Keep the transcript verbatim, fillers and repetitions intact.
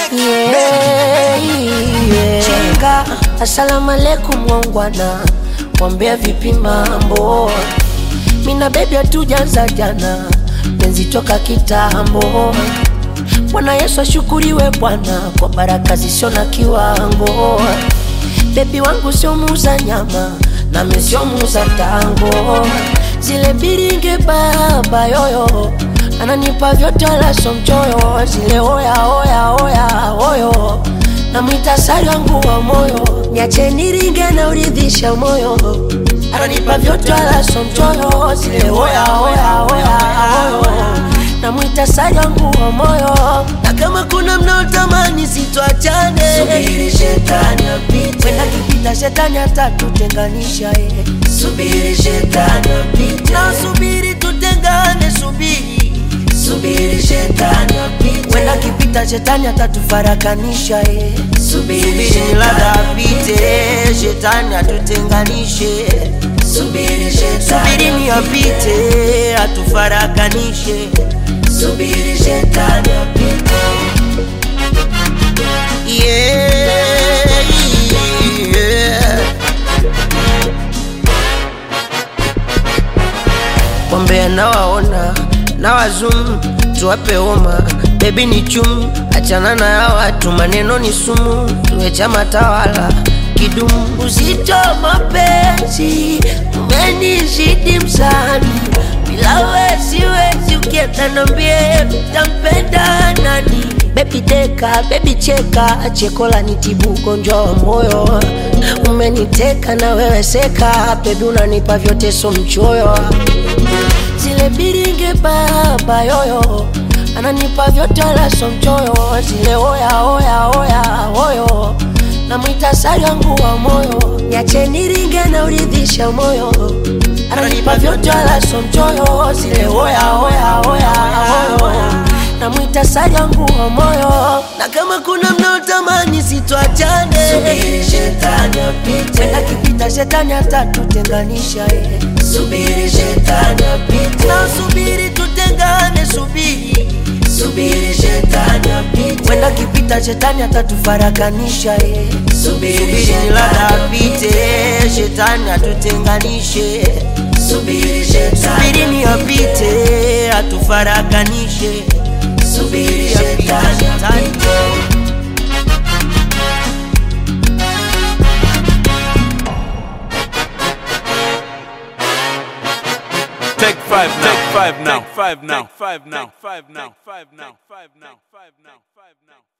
yeah, yeah. Chinga, assalamu alaikum wangwana, wambea vipi mambo? Mina baby hatujaanza jana, penzi toka kitambo. Bwana Yesu ashukuriwe Bwana, kwa baraka zisio na kiwango. Baby wangu sio muuza nyama, na mimi sio muuza tango. Zile biringe baba yoyo, ananipa vyote wala sio mchoyo. Zile oya oya oya oyo, na mwitasari wangu wa moyo. Niache niringe na uridhisha moyo, ananipa vyote wala sio mchoyo. Zile oya oya oya oyo, na mwitasari wangu wa moyo. Na kama kuna mnaotamani sitoachane, subiri shetani apite. Wenda kipita shetani atatutenganisha eh. Subiri shetani apite. Na subiri tutengane, subiri. Subiri shetani apite. Wenda kipita shetani atatufarakanisha eh. Subiri shetani apite, shetani atutenganishe. Subiri shetani, subiri ni apite, atufarakanishe. Subiri shetani apite. Yeah, yeah. Wambea na waona, na wazumu, tuwape homa. Baby ni chumu, achana na ya watu, maneno ni sumu. Tuwe chama tawala, kidumu. Uzito mapenzi, umenizidi msani. Bila we siwezi, ukienda nambie utampenda nani? Baby deka, baby cheka, chekola nitibu ugonjwa wa moyo. Umeniteka na wewe seka, baby unanipa vyote so mchoyo. Zile biringe baba yoyo, ananipa vyote wala so mchoyo. Zile oya oya oya oyo, na mwitasari wangu wa moyo. Niache niringe na uridhisha moyo, ananipa vyote wala so mchoyo. Zile oya oya oya oyo, na mwitasari wangu wa moyo. Na kama kuna mnaotamani sitoachane, subiri shetani apite. Wenda kipita shetani atatutenganisha eh. Subiri shetani apite. Na subiri tutengane, subiri. Subiri shetani apite. Wenda kipita shetani atatufarakanisha eh. Subiri shetani apite, shetani atutenganishe. Subiri shetani, subiri ni apite, atufarakanishe. Subiri shetani apite. Take five now. Take five now. Take five now. Take five now. Take five now. Take five now. Take five now. Take five now.